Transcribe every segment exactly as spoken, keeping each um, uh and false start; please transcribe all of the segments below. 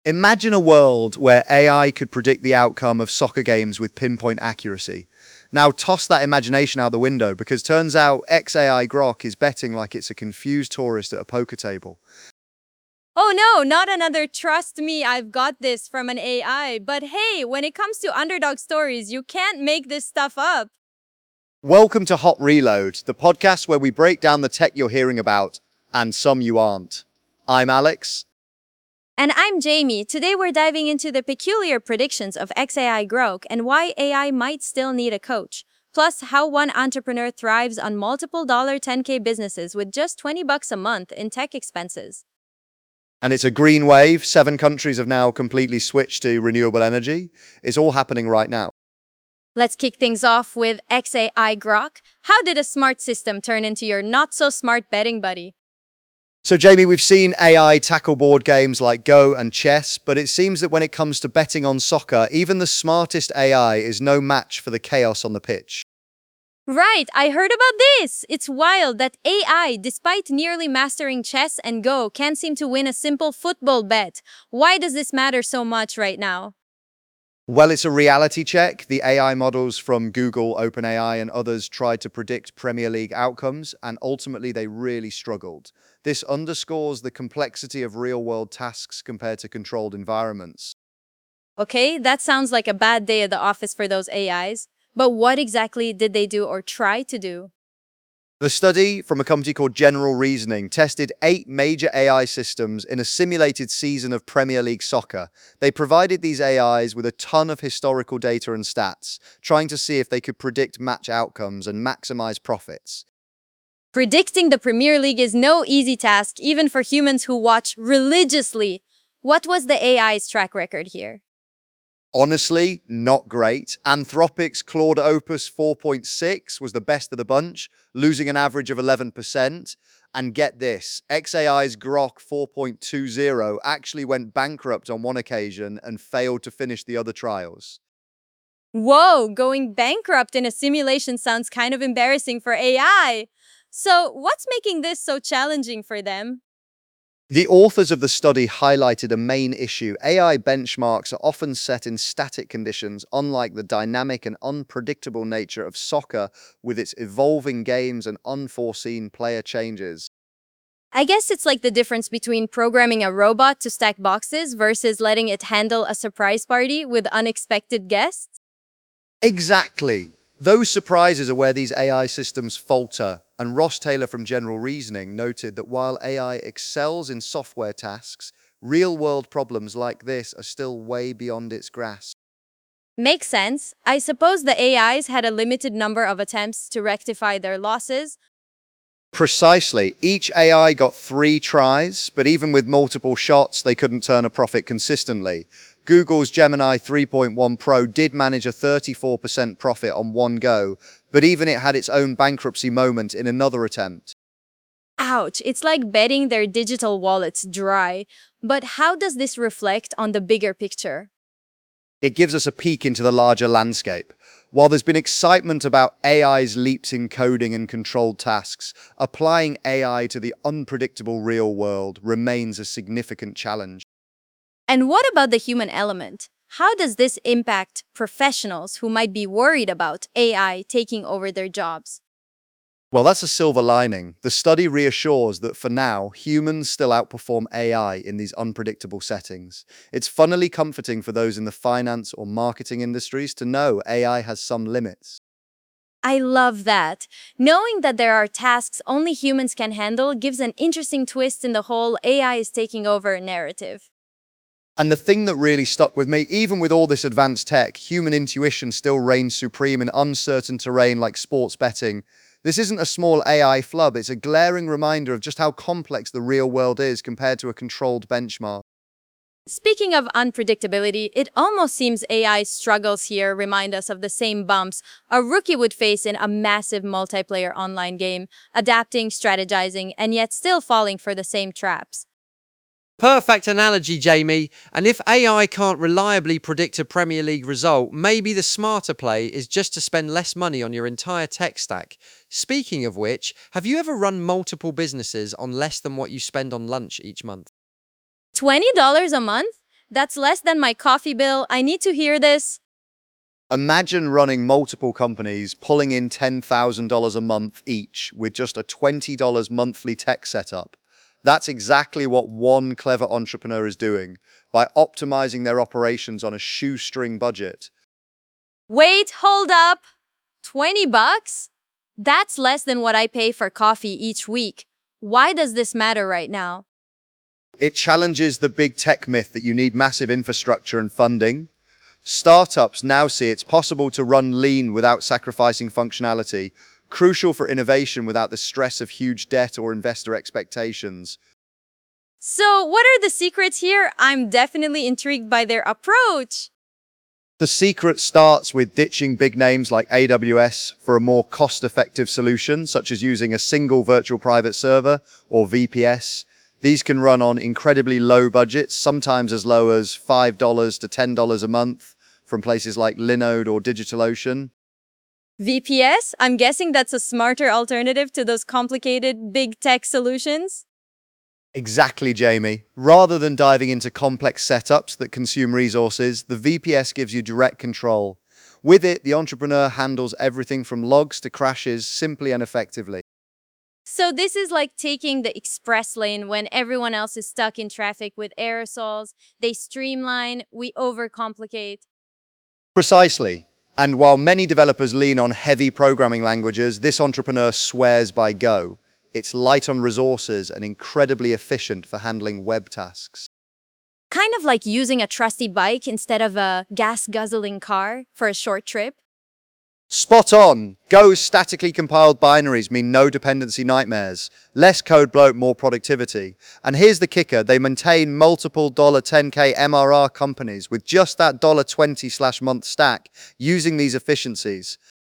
Imagine a world where A I could predict the outcome of soccer games with pinpoint accuracy. Now toss that imagination out the window because turns out X A I Grok is betting like it's a confused tourist at a poker table. Oh no, not another trust me, I've got this from an A I. But hey, when it comes to underdog stories, you can't make this stuff up. Welcome to Hot Reload, the podcast where we break down the tech you're hearing about, and some you aren't. I'm Alex. And I'm Jamie. Today we're diving into the peculiar predictions of X A I Grok and why A I might still need a coach. Plus, how one entrepreneur thrives on multiple dollar ten K businesses with just twenty bucks a month in tech expenses. And it's a green wave. Seven countries have now completely switched to renewable energy. It's all happening right now. Let's kick things off with X A I Grok. How did a smart system turn into your not-so-smart betting buddy? So, Jamie, we've seen A I tackle board games like Go and chess, but it seems that when it comes to betting on soccer, even the smartest A I is no match for the chaos on the pitch. Right, I heard about this! It's wild that A I, despite nearly mastering chess and Go, can't seem to win a simple football bet. Why does this matter so much right now? Well, it's a reality check. The A I models from Google, OpenAI, and others tried to predict Premier League outcomes, and ultimately they really struggled. This underscores the complexity of real-world tasks compared to controlled environments. Okay, that sounds like a bad day at the office for those A Is. But what exactly did they do or try to do? The study from a company called General Reasoning tested eight major A I systems in a simulated season of Premier League soccer. They provided these A Is with a ton of historical data and stats, trying to see if they could predict match outcomes and maximize profits. Predicting the Premier League is no easy task, even for humans who watch religiously. What was the A I's track record here? Honestly, not great. Anthropic's Claude Opus four point six was the best of the bunch, losing an average of eleven percent. And get this, X A I's Grok four point two zero actually went bankrupt on one occasion and failed to finish the other trials. Whoa, going bankrupt in a simulation sounds kind of embarrassing for A I. So, what's making this so challenging for them? The authors of the study highlighted a main issue. A I benchmarks are often set in static conditions, unlike the dynamic and unpredictable nature of soccer with its evolving games and unforeseen player changes. I guess it's like the difference between programming a robot to stack boxes versus letting it handle a surprise party with unexpected guests. Exactly. Those surprises are where these A I systems falter, and Ross Taylor from General Reasoning noted that while A I excels in software tasks, real-world problems like this are still way beyond its grasp. Makes sense. I suppose the A Is had a limited number of attempts to rectify their losses. Precisely. Each A I got three tries, but even with multiple shots, they couldn't turn a profit consistently. Google's Gemini three point one Pro did manage a thirty-four percent profit on one go, but even it had its own bankruptcy moment in another attempt. Ouch, it's like betting their digital wallets dry. But how does this reflect on the bigger picture? It gives us a peek into the larger landscape. While there's been excitement about A I's leaps in coding and controlled tasks, applying A I to the unpredictable real world remains a significant challenge. And what about the human element? How does this impact professionals who might be worried about A I taking over their jobs? Well, that's a silver lining. The study reassures that for now, humans still outperform A I in these unpredictable settings. It's funnily comforting for those in the finance or marketing industries to know A I has some limits. I love that. Knowing that there are tasks only humans can handle gives an interesting twist in the whole A I is taking over narrative. And the thing that really stuck with me, even with all this advanced tech, human intuition still reigns supreme in uncertain terrain like sports betting. This isn't a small A I flub, it's a glaring reminder of just how complex the real world is compared to a controlled benchmark. Speaking of unpredictability, it almost seems A I's struggles here remind us of the same bumps a rookie would face in a massive multiplayer online game, adapting, strategizing, and yet still falling for the same traps. Perfect analogy, Jamie. And if A I can't reliably predict a Premier League result, maybe the smarter play is just to spend less money on your entire tech stack. Speaking of which, have you ever run multiple businesses on less than what you spend on lunch each month? twenty dollars a month? That's less than my coffee bill. I need to hear this. Imagine running multiple companies, pulling in ten thousand dollars a month each with just a twenty dollars monthly tech setup. That's exactly what one clever entrepreneur is doing by optimizing their operations on a shoestring budget. Wait, hold up. twenty bucks? That's less than what I pay for coffee each week. Why does this matter right now? It challenges the big tech myth that you need massive infrastructure and funding. Startups now see it's possible to run lean without sacrificing functionality, crucial for innovation without the stress of huge debt or investor expectations. So, what are the secrets here? I'm definitely intrigued by their approach. The secret starts with ditching big names like A W S for a more cost-effective solution, such as using a single virtual private server or V P S. These can run on incredibly low budgets, sometimes as low as five dollars to ten dollars a month from places like Linode or DigitalOcean. V P S? I'm guessing that's a smarter alternative to those complicated big tech solutions. Exactly, Jamie. Rather than diving into complex setups that consume resources, the V P S gives you direct control. With it, the entrepreneur handles everything from logs to crashes simply and effectively. So this is like taking the express lane when everyone else is stuck in traffic with aerosols. They streamline, we overcomplicate. Precisely. And while many developers lean on heavy programming languages, this entrepreneur swears by Go. It's light on resources and incredibly efficient for handling web tasks. Kind of like using a trusty bike instead of a gas-guzzling car for a short trip. Spot on! Go's statically compiled binaries mean no dependency nightmares. Less code bloat, more productivity. And here's the kicker, they maintain multiple ten K M R R companies with just that twenty slash month stack using these efficiencies.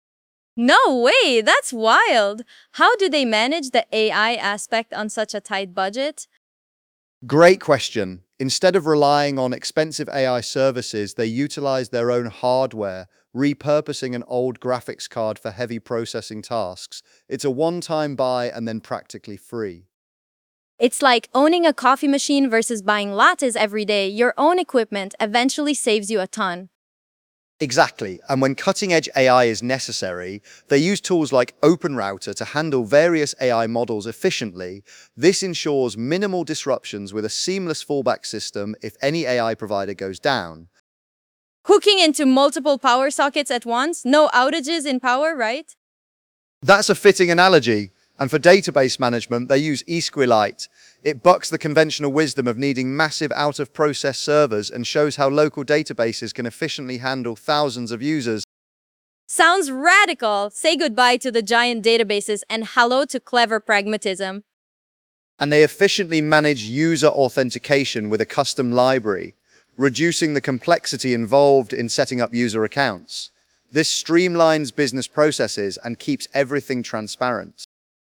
No way, that's wild. How do they manage the A I aspect on such a tight budget? Great question. Instead of relying on expensive A I services, they utilize their own hardware, repurposing an old graphics card for heavy processing tasks. It's a one-time buy and then practically free. It's like owning a coffee machine versus buying lattes every day. Your own equipment eventually saves you a ton. Exactly. And when cutting-edge A I is necessary, they use tools like OpenRouter to handle various A I models efficiently. This ensures minimal disruptions with a seamless fallback system if any A I provider goes down. Hooking into multiple power sockets at once? No outages in power, right? That's a fitting analogy. And for database management, they use eSQLite. It bucks the conventional wisdom of needing massive out-of-process servers and shows how local databases can efficiently handle thousands of users. Sounds radical. Say goodbye to the giant databases and hello to clever pragmatism. And they efficiently manage user authentication with a custom library, reducing the complexity involved in setting up user accounts. This streamlines business processes and keeps everything transparent.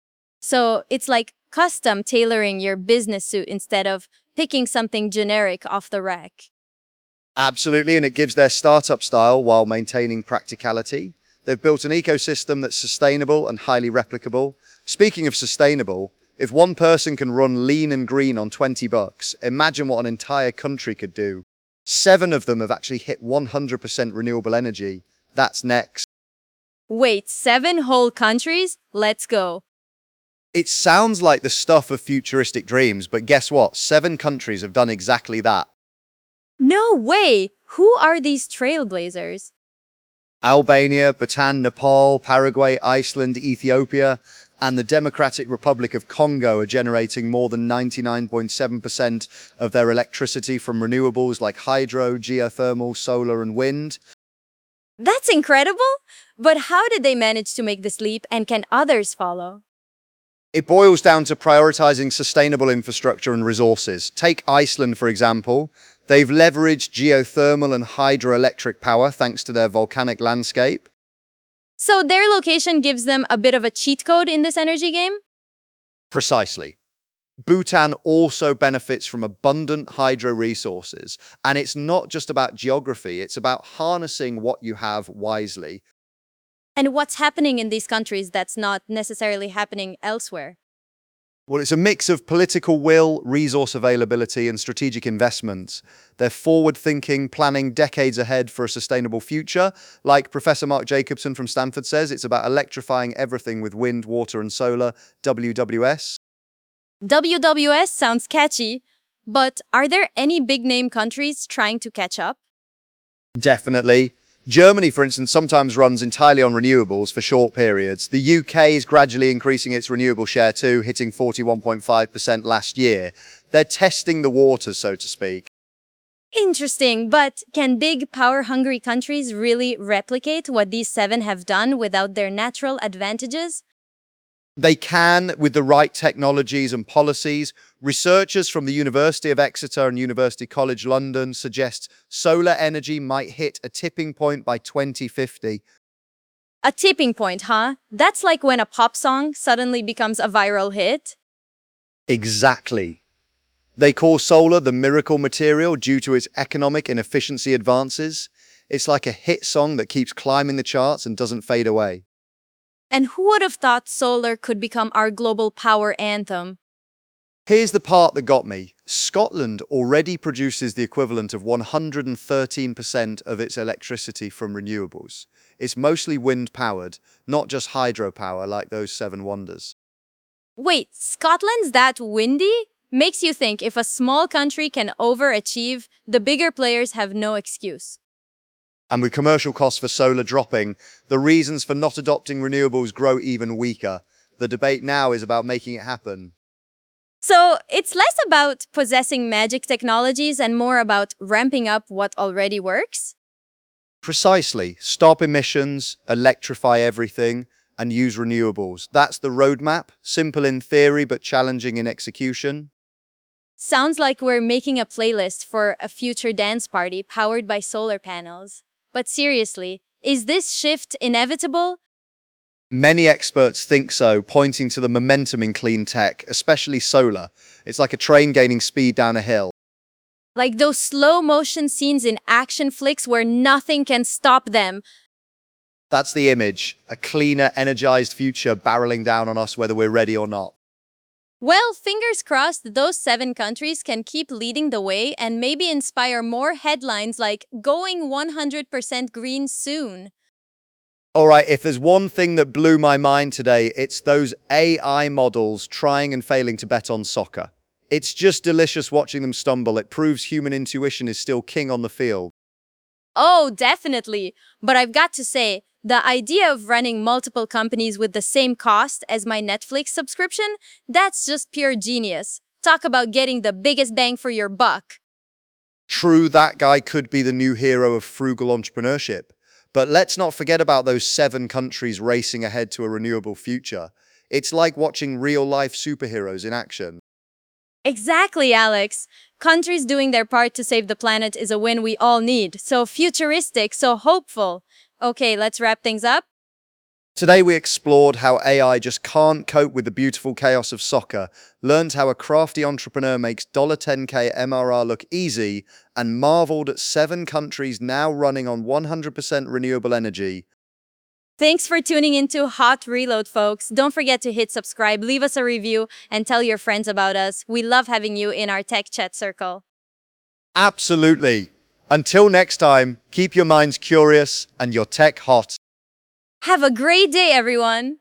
So it's like custom tailoring your business suit instead of picking something generic off the rack. Absolutely, and it gives their startup style while maintaining practicality. They've built an ecosystem that's sustainable and highly replicable. Speaking of sustainable, if one person can run lean and green on twenty bucks, imagine what an entire country could do. Seven of them have actually hit one hundred percent renewable energy. That's next. Wait, seven whole countries? Let's go. It sounds like the stuff of futuristic dreams, but guess what? Seven countries have done exactly that. No way! Who are these trailblazers? Albania, Bhutan, Nepal, Paraguay, Iceland, Ethiopia, and the Democratic Republic of Congo are generating more than ninety-nine point seven percent of their electricity from renewables like hydro, geothermal, solar, and wind. That's incredible! But how did they manage to make this leap, and can others follow? It boils down to prioritizing sustainable infrastructure and resources. Take Iceland, for example. They've leveraged geothermal and hydroelectric power thanks to their volcanic landscape. So their location gives them a bit of a cheat code in this energy game? Precisely. Bhutan also benefits from abundant hydro resources. And it's not just about geography, it's about harnessing what you have wisely. And what's happening in these countries that's not necessarily happening elsewhere? Well, it's a mix of political will, resource availability, and strategic investments. They're forward-thinking, planning decades ahead for a sustainable future. Like Professor Mark Jacobson from Stanford says, it's about electrifying everything with wind, water, and solar, W W S. W W S sounds catchy, but are there any big-name countries trying to catch up? Definitely. Germany, for instance, sometimes runs entirely on renewables for short periods. The U K is gradually increasing its renewable share too, hitting forty-one point five percent last year. They're testing the waters, so to speak. Interesting, but can big, power-hungry countries really replicate what these seven have done without their natural advantages? They can with the right technologies and policies. Researchers from the University of Exeter and University College London suggest solar energy might hit a tipping point by twenty fifty. A tipping point, huh? That's like when a pop song suddenly becomes a viral hit. Exactly. They call solar the miracle material due to its economic and efficiency advances. It's like a hit song that keeps climbing the charts and doesn't fade away. And who would have thought solar could become our global power anthem? Here's the part that got me. Scotland already produces the equivalent of one hundred thirteen percent of its electricity from renewables. It's mostly wind-powered, not just hydropower like those seven wonders. Wait, Scotland's that windy? Makes you think if a small country can overachieve, the bigger players have no excuse. And with commercial costs for solar dropping, the reasons for not adopting renewables grow even weaker. The debate now is about making it happen. So it's less about possessing magic technologies and more about ramping up what already works? Precisely. Stop emissions, electrify everything, and use renewables. That's the roadmap. Simple in theory, but challenging in execution. Sounds like we're making a playlist for a future dance party powered by solar panels. But seriously, is this shift inevitable? Many experts think so, pointing to the momentum in clean tech, especially solar. It's like a train gaining speed down a hill. Like those slow-motion scenes in action flicks where nothing can stop them. That's the image, a cleaner, energized future barreling down on us whether we're ready or not. Well, fingers crossed those seven countries can keep leading the way and maybe inspire more headlines like going one hundred percent green soon. All right, if there's one thing that blew my mind today, it's those A I models trying and failing to bet on soccer. It's just delicious watching them stumble. It proves human intuition is still king on the field. Oh, definitely. But I've got to say, the idea of running multiple companies with the same cost as my Netflix subscription, that's just pure genius. Talk about getting the biggest bang for your buck. True, that guy could be the new hero of frugal entrepreneurship. But let's not forget about those seven countries racing ahead to a renewable future. It's like watching real-life superheroes in action. Exactly, Alex. Countries doing their part to save the planet is a win we all need. So futuristic, so hopeful. Okay, let's wrap things up. Today we explored how A I just can't cope with the beautiful chaos of soccer, learned how a crafty entrepreneur makes ten K M R R look easy, and marveled at seven countries now running on one hundred percent renewable energy. Thanks for tuning into Hot Reload, folks. Don't forget to hit subscribe, leave us a review, and tell your friends about us. We love having you in our tech chat circle. Absolutely. Until next time, keep your minds curious and your tech hot. Have a great day, everyone!